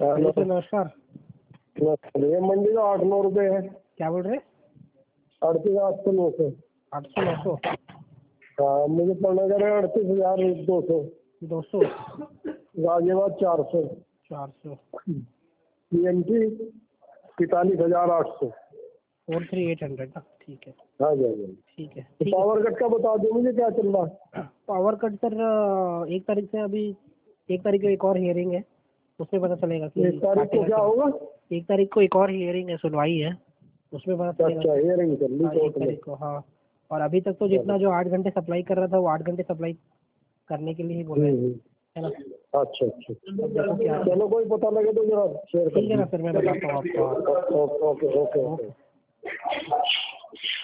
Hello sir, नमस्कार। ये मंडी का 8-9 रुपए है। क्या बोल रहे? 38,800-900। 800-900? हाँ, मुझे पड़ने का 38,200। 200? गाजियाबाद 400। 400? PMT 45,800। 43,800 ना? ठीक है। हाँ जी, हाँ जी। ठीक है, तो ठीक है। पावर कट का बता दो मुझे, क्या चल रहा है? पावर कट सर 1 तारीख से, अभी 1 तारीख को एक और हियरिंग है, उसमें पता चलेगा कि 1 तारीख को क्या होगा? 1 तारीख को एक और हियरिंग है, सुनवाई है, उसमें पता चलेगा। अच्छा, हियरिंग चल रही 1 कोर्ट में। तारीख को, हाँ। और अभी तक तो जितना जो 8 घंटे सप्लाई कर रहा था, वो 8 घंटे सप्लाई करने के लिए ही बोल रहे हैं, है ना? अच्छा अच्छा। अब देखो क्या है। चलो, कोई पता लगे तो जरा शेयर कर ठीक है ना, फिर मैं बताता हूँ आपको। Okay okay okay.